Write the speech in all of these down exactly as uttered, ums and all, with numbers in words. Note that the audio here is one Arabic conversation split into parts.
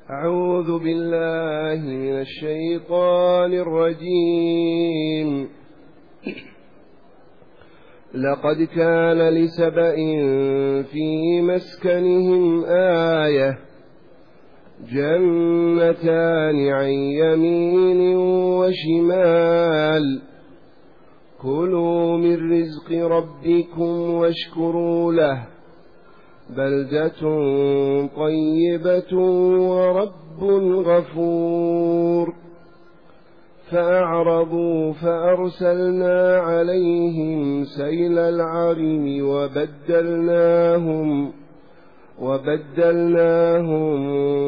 أعوذ بالله من الشيطان الرجيم. لقد كان لسبإ في مسكنهم آية جنتان عن يمين وشمال كلوا من رزق ربكم واشكروا له بلدة طيبة ورب غفور. فأعرضوا فأرسلنا عليهم سيل العرم وبدلناهم وبدلناهم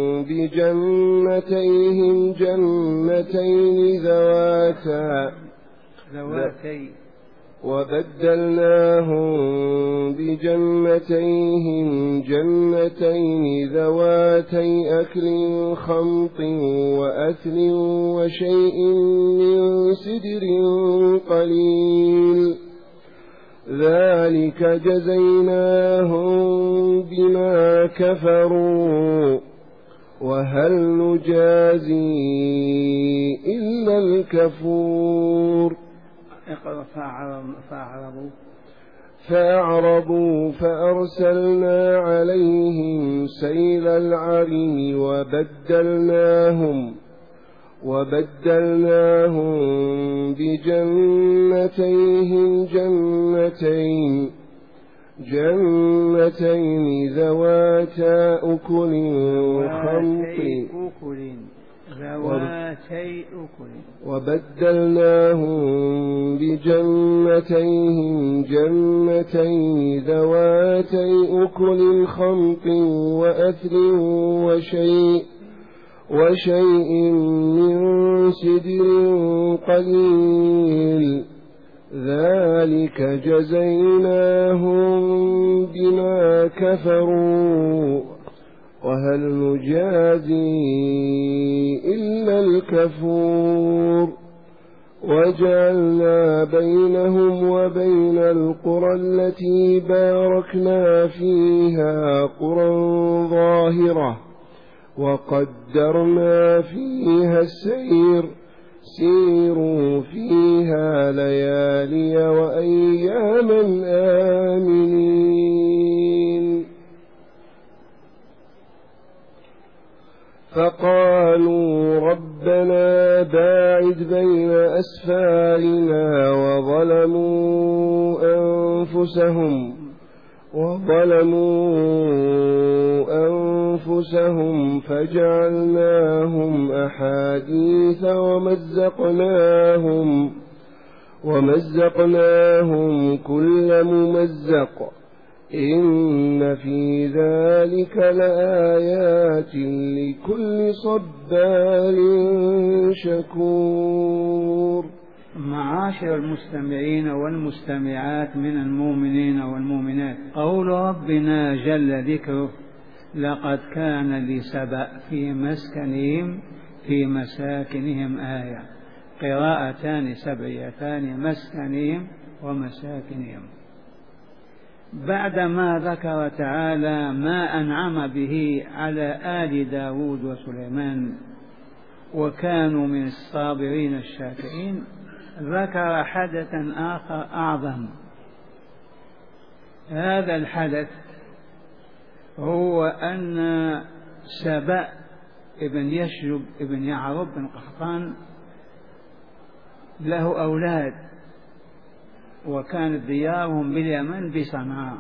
بجنتيهم جنتين ذواتا ذواتي وبدلناهم بجنتيهم جنتين ذواتي أكل خمط وأثل وشيء من سدر قليل ذلك جزيناهم بما كفروا وهل نجازي إلا الكفور. فأعرضوا فأعرضوا فأرسلنا عليهم سيل العرم وبدلناهم وبدلناهم بجنتيهم جنتين جنتين ذواتا أكل خمط ذواتي أكل وبدلناهم بجنتيهم جنتين ذواتي أكل خمط وأثل وشيء وشيء من سدر قليل ذلك جزيناهم بما كفروا وهل نجازي إلا الكفور. وجعلنا بينهم وبين القرى التي باركنا فيها قرى ظاهرة وقدرنا فيها السير سيروا فيها ليالي وأياما آمنين. فقالوا ربنا باعد بين أسفارنا وظلموا أنفسهم وظلموا أنفسهم فجعلناهم أحاديث ومزقناهم ومزقناهم كل ممزق إن في ذلك لآيات لكل صبار شكور. معاشر المستمعين والمستمعات من المؤمنين والمؤمنات، قول ربنا جل ذكره لقد كان لسبأ في مسكنهم في مساكنهم آية، قراءتان سبعيتان، مسكنهم ومساكنهم. بعدما ذكر تعالى ما أنعم به على آل داود وسليمان وكانوا من الصابرين الشاكرين، ذكر حدثا آخر أعظم. هذا الحدث هو أن سبأ ابن يشجب ابن يعرب بن قحطان له أولاد، وكانت ديارهم باليمن بصنعاء.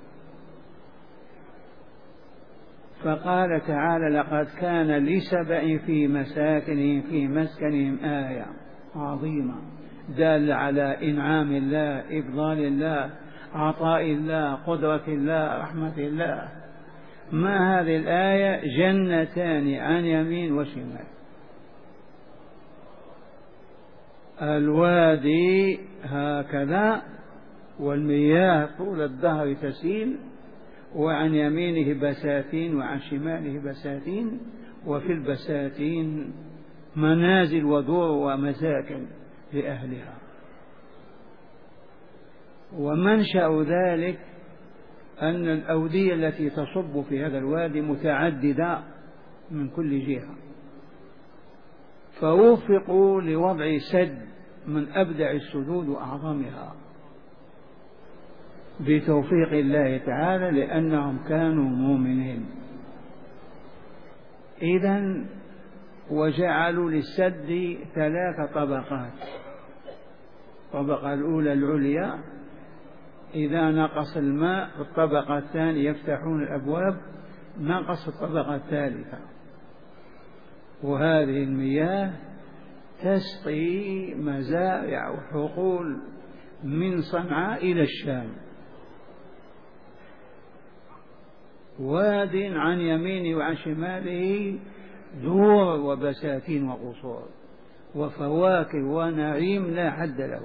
فقال تعالى لقد كان لسبأ في مساكنهم في مسكنهم آية عظيمة دال على إنعام الله، إفضال الله، عطاء الله، قدرة الله، رحمة الله. ما هذه الآية؟ جنتان عن يمين وشمال، الوادي هكذا والمياه طول الدهر تسيل، وعن يمينه بساتين وعن شماله بساتين، وفي البساتين منازل ودور ومساكن لأهلها. ومنشأ ذلك أن الأودية التي تصب في هذا الوادي متعددة من كل جهة، فوفقوا لوضع سد من أبدع السدود وأعظمها بتوفيق الله تعالى، لأنهم كانوا مؤمنين. إذن وجعلوا للسد ثلاث طبقات. الطبقة الأولى العليا، إذا نقص الماء في الطبقة الثانية يفتحون الأبواب، نقص الطبقة الثالثة، وهذه المياه تسقي مزارع وحقول من صنعاء إلى الشام، واد عن يمينه وعن شماله دور وبساتين وقصور وفواكه ونعيم لا حد له.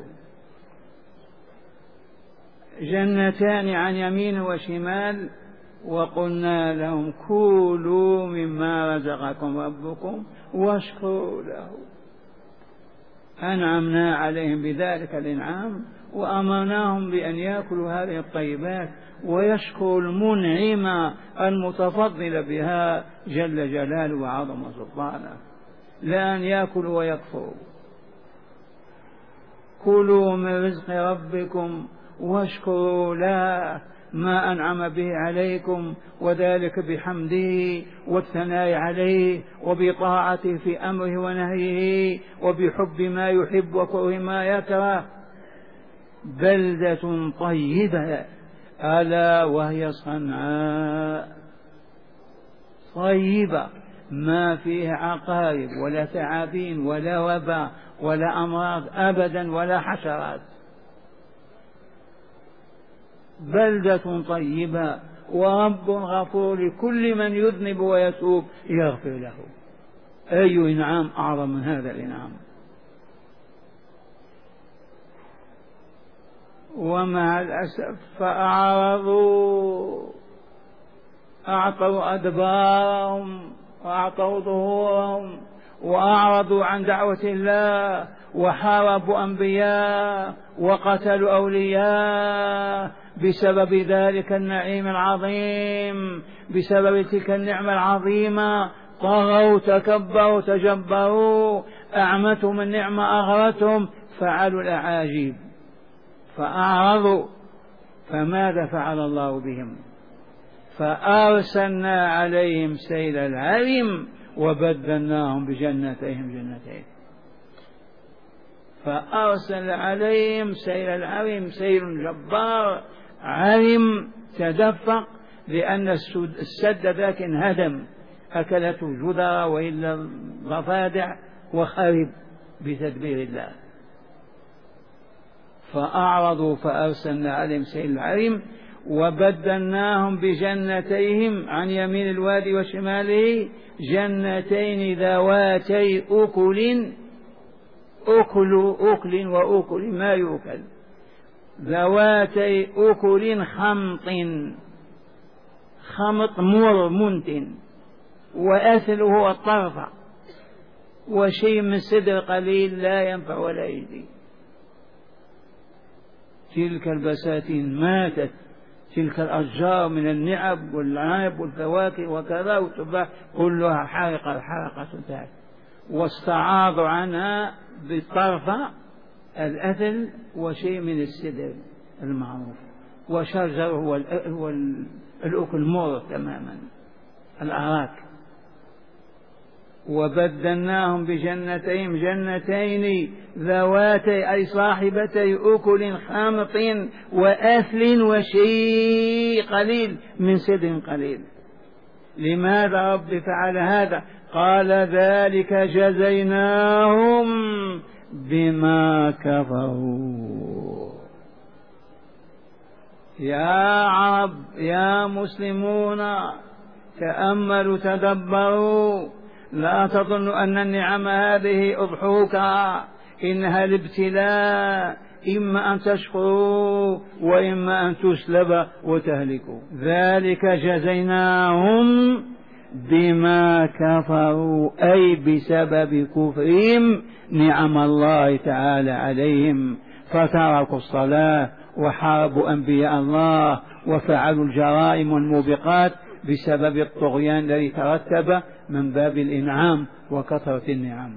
جنتان عن يمين وشمال، وقلنا لهم كلوا مما رزقكم ربكم واشكروا له. أنعمنا عليهم بذلك الإنعام، وأمرناهم بأن يأكلوا هذه الطيبات ويشكروا المنعم المتفضل بها جل جلاله وعظم سلطانه، لا أن يأكلوا ويكفروا. كلوا من رزق ربكم واشكروا له ما أنعم به عليكم، وذلك بحمده والثناء عليه وبطاعته في أمره ونهيه وبحب ما يحب وكره ما يكره. بلدة طيبة ألا وهي صنعاء، طيبة ما فيها عقارب ولا ثعابين ولا وباء ولا أمراض أبدا ولا حشرات. بلدة طيبة ورب غفور لكل من يذنب ويتوب يغفر له. أي إنعام أعظم من هذا الإنعام؟ ومع الأسف فأعرضوا، أعطوا أدبارهم وأعطوا ظهورهم وأعرضوا عن دعوة الله وحاربوا أنبياء وقتلوا أولياء بسبب ذلك النعيم العظيم، بسبب تلك النعمة العظيمة. طغوا تكبروا تجبروا، أعمتهم النعمة أغرتهم، فعلوا الأعاجيب فأعرضوا. فماذا فعل الله بهم؟ فأرسلنا عليهم سيل العرم وبدلناهم بجنتيهم جنتين. فأرسل عليهم سيل العرم، سيل جبار عرم تدفق، لأن السد ذاك انهدم، أكلته جدرة وإلا ضفادع وخرب بتدبير الله. فأعرضوا فأرسلنا عليهم سيل العرم وبدلناهم بجنتيهم عن يمين الوادي وشماله جنتين ذواتي أكل، أكل أكل وأكل ما يؤكل، ذواتي أكل خمط، خمط مر منتن، وأثل هو الطرف، وشيء من سدر قليل لا ينفع ولا يجزي. تلك البساتين ماتت، تلك الأشجار من النعب والعنب والفواكه وكذا والتفاح كلها حارقة الحرقة ذات، واستعاضوا عنها بالطرفة الأثل وشيء من السدر المعروف، وشجر هو الأكل مر تماما الأراك. وبدلناهم بجنتين جنتين ذواتي أي صاحبتي أكل خامط وأثل وشيء قليل من سدر قليل. لماذا رب فعل هذا؟ قال ذلك جزيناهم بما كفروا. يا عرب يا مسلمون تأملوا تدبروا، لا تظنوا أن النعم هذه أضحوكا، إنها الابتلاء، إما أن تشكروا وإما أن تسلبوا وتهلكوا. ذلك جزيناهم بما كفروا أي بسبب كفرهم نعم الله تعالى عليهم، فتركوا الصلاة وحاربوا أنبياء الله وفعلوا الجرائم والموبقات بسبب الطغيان الذي ترتب من باب الإنعام وكثرة النعم.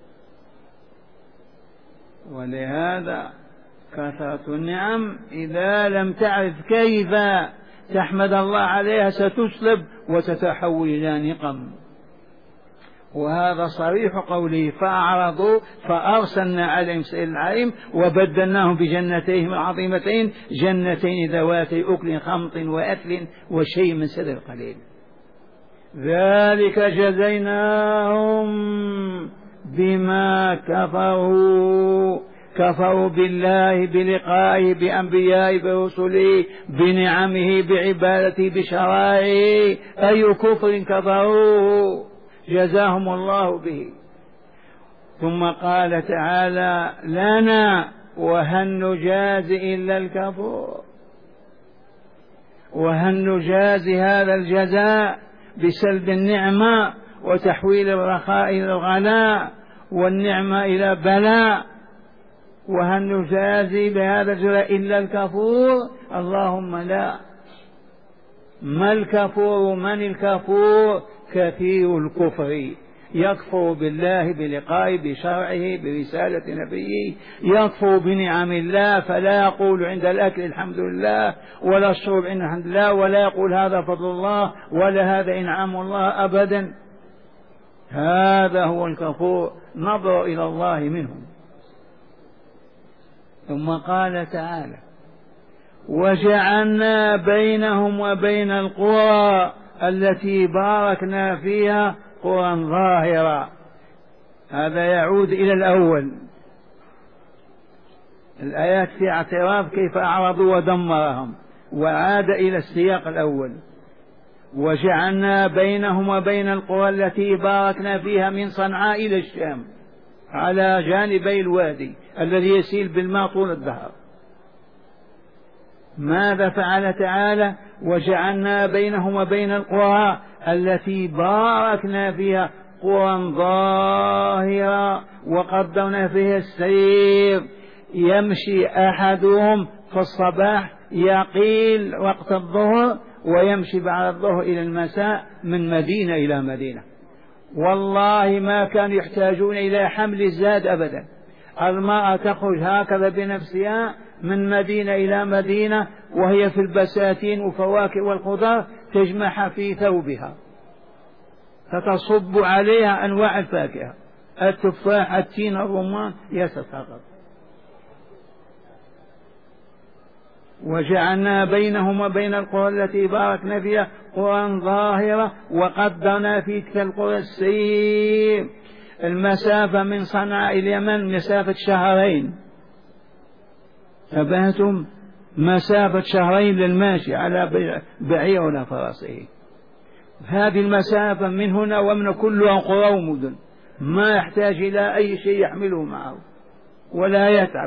ولهذا كثرة النعم إذا لم تعرف كيف تحمد الله عليها ستسلب وتتحول إلى نقم. وهذا صريح قوله فأعرضوا فأرسلنا عليهم سيل العليم وبدلناهم بجنتيهم العظيمتين جنتين ذواتي أكل خمط وأكل وشيء من سدر قليل. ذلك جزيناهم بما كفروا كفروا بالله بلقائه بأنبيائه برسله بنعمه بعبادته بشرائعه أي كفر كفروا جزاهم الله به. ثم قال تعالى لنا وهل نجازي إلا الكفور، وهل نجازي هذا الجزاء بسلب النعمة وتحويل الرخاء إلى الغلاء والنعمة إلى بلاء، وهل نجازي بهذا الجزاء إلا الكفور؟ اللهم لا. ما الكفور؟ من الكفور؟ كثير الكفر، يكفر بالله بلقائه بشرعه برسالة نبيه، يكفر بنعم الله فلا يقول عند الأكل الحمد لله ولا الشرب عند الحمد لله ولا يقول هذا فضل الله ولا هذا إنعام الله أبدا. هذا هو الكفور، نظر إلى الله منهم. ثم قال تعالى وجعلنا بينهم وبين القرى التي باركنا فيها قرى ظاهرة. هذا يعود إلى الأول، الآيات في اعتراف كيف أعرضوا ودمرهم، وعاد إلى السياق الأول وجعلنا بينهم وبين القرى التي باركنا فيها من صنعاء إلى الشام على جانبي الوادي الذي يسيل بالماء طول الدهر. ماذا فعل تعالى؟ وجعلنا بينهم وبين القرى التي باركنا فيها قرى ظاهرة وقدرنا فيها السير، يمشي أحدهم في الصباح يقيل وقت الظهر ويمشي بعد الظهر إلى المساء من مدينة إلى مدينة. والله ما كانوا يحتاجون إلى حمل الزاد أبدا، المرأة تخرج هكذا بنفسها من مدينة إلى مدينة وهي في البساتين وفواكه والخضار تجمعها في ثوبها فتصب عليها أنواع الفاكهة، التفاح التين الرمان يتساقط. وجعلنا بينهم وبين القرى التي باركنا فيها قرى ظاهرة وقدرنا في تلك القرى السير. المسافة من صنعاء إلى اليمن مسافة شهرين، تبهتم مسافة شهرين للماشي على بعير ولا فرسه. هذه المسافة من هنا ومن كلها قرى ومدن، ما يحتاج إلى أي شيء يحمله معه ولا يتعب.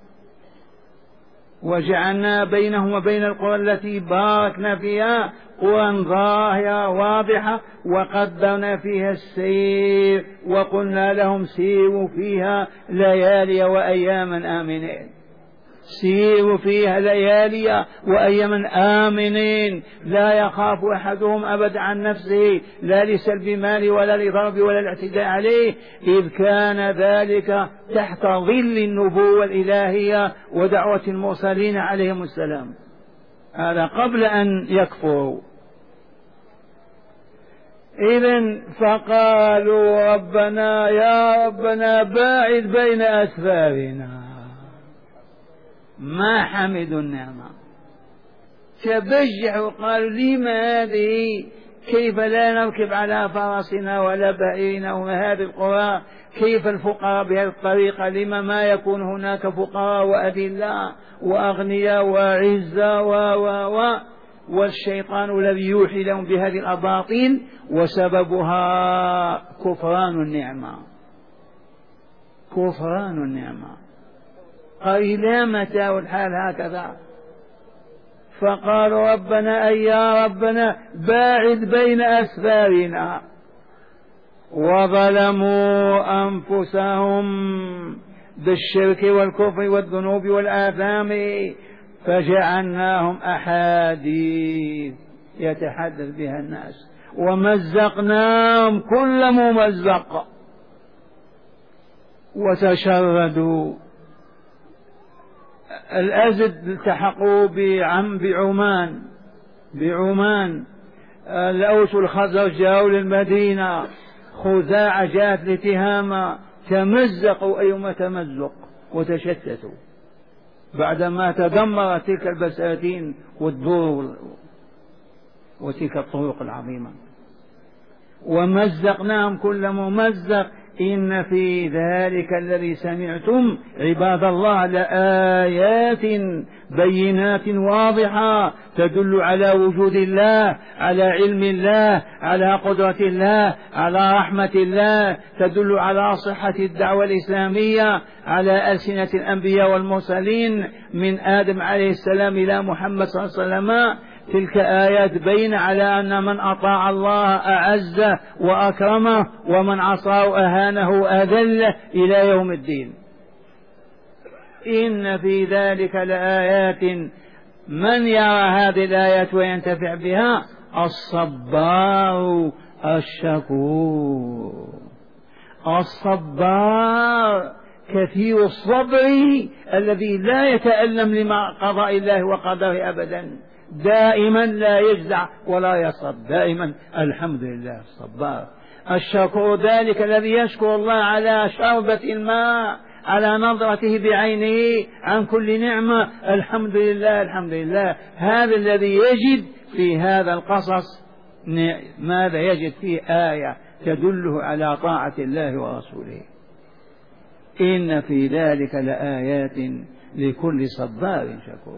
وجعلنا بينهم وبين القرى التي باركنا فيها قرى ظاهرة واضحة وقدرنا فيها السير وقلنا لهم سيروا فيها ليالي وأياما آمنين. سيروا فيها ليالي وأياما آمنين، لا يخاف أحدهم أبدا عن نفسه لا لسلب مال ولا لضرب ولا الاعتداء عليه، إذ كان ذلك تحت ظل النبوة الإلهية ودعوة المرسلين عليهم السلام. هذا قبل أن يكفروا. إذن فقالوا ربنا يا ربنا باعد بين أسفارنا، ما حمدوا النعمة، تبجحوا قالوا لما هذه، كيف لا نركب على فرسنا ولا بعيرنا وما هذه القرى، كيف الفقراء بهذه الطريقة، لما ما يكون هناك فقراء وأذلاء وأغنياء وعزة و و و والشيطان الذي يوحي لهم بهذه الأباطيل وسببها كفران النعمة. كفران النعمة. قال إلى متى والحال هكذا؟ فقالوا ربنا أي يا ربنا باعد بين أسفارنا، وظلموا أنفسهم بالشرك والكفر والذنوب والآثام فجعلناهم أحاديث يتحدث بها الناس ومزقناهم كل ممزق وتشردوا. الأزد التحقوا بعم بعمان بعمان الأوس والخزرج جاءوا للمدينة، خزاعة جاءت لتهامة، تمزقوا أيما تمزق وتشتتوا بعدما تدمرت تلك البساتين والدور وتلك الطرق العظيمة. ومزقناهم كل ممزق إن في ذلك الذي سمعتم عباد الله لآيات بينات واضحة تدل على وجود الله، على علم الله، على قدرة الله، على رحمة الله، تدل على صحة الدعوة الإسلامية على ألسنة الأنبياء والمرسلين من آدم عليه السلام إلى محمد صلى الله عليه وسلم. تلك آيات بين على أن من أطاع الله أعزه وأكرمه، ومن عصاه أهانه وأذله إلى يوم الدين. إن في ذلك لآيات، من يرى هذه الآيات وينتفع بها؟ الصبار الشكور. الصبار كثير الصبر الذي لا يتألم لما قضاء الله وقدره أبدا، دائما لا يجزع ولا يصب، دائما الحمد لله الصبار. الشكور ذلك الذي يشكر الله على شربة الماء، على نظرته بعينه عن كل نعمة، الحمد لله الحمد لله. هذا الذي يجد في هذا القصص ماذا؟ يجد فيه آية تدله على طاعة الله ورسوله. إن في ذلك لآيات لكل صبار شكور.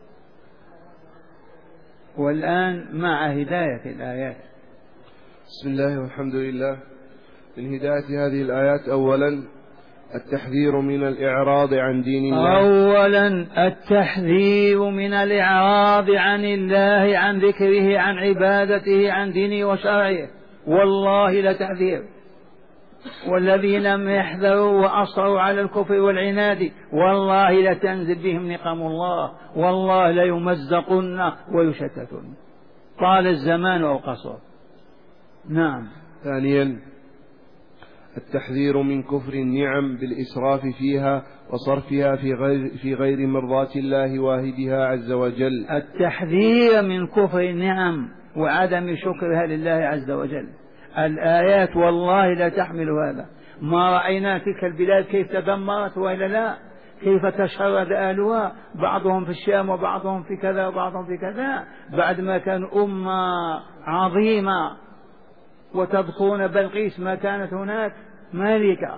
والآن مع هداية الآيات. بسم الله والحمد لله. من هداية هذه الآيات أولا التحذير من الإعراض عن دين الله. أولا التحذير من الإعراض عن الله، عن ذكره، عن عبادته، عن دينه وشرعه، والله لتحذير. والذين لم يحذروا وأصروا على الكفر والعناد والله لتنزل بهم نقم الله، والله ليمزقن ويشتتن طال الزمان أو قصر. نعم. ثانيا التحذير من كفر النعم بالإسراف فيها وصرفها في غير, في غير مرضاة الله واهبها عز وجل. التحذير من كفر النعم وعدم شكرها لله عز وجل. الآيات والله لا تحمل هذا. ما رأينا تلك البلاد كيف تدمرت وإلا لا، كيف تشرد أهلها، بعضهم في الشام وبعضهم في كذا وبعضهم في كذا، بعد ما كانوا أمة عظيمة. وتذكرون بلقيس ما كانت هناك مالكة،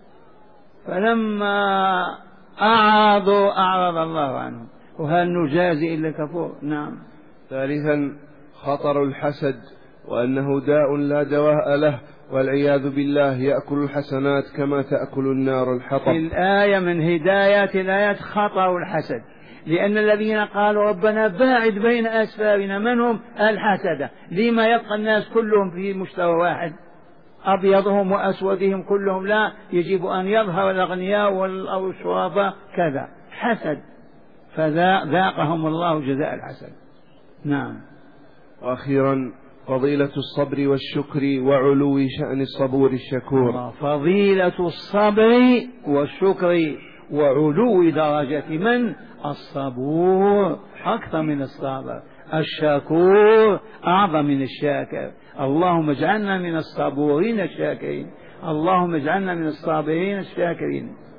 فلما أعرضوا أعرض الله عنهم، وهل نجازي إلا كفور. نعم. ثالثا خطر الحسد، وأنه داء لا دواء له، والعياذ بالله يأكل الحسنات كما تأكل النار الحطب. الآية من هدايات الآيات خطر الحسد، لأن الذين قالوا ربنا باعد بين أسفارنا من هم؟ الحسدة. لما يبقى الناس كلهم في مستوى واحد، أبيضهم وأسودهم كلهم؟ لا، يجب أن يظهر الأغنياء أو الشرفاء كذا، حسد. فذاقهم الله جزاء الحسد. نعم. وأخيرا فضيلة الصبر والشكر وعلو شأن الصبور الشكور. فضيلة الصبر والشكر وعلو درجة من؟ الصبور أكثر من الصابر، الشكور أعظم من الشاكر. اللهم اجعلنا من الصبورين الشاكرين، اللهم اجعلنا من الصابرين الشاكرين.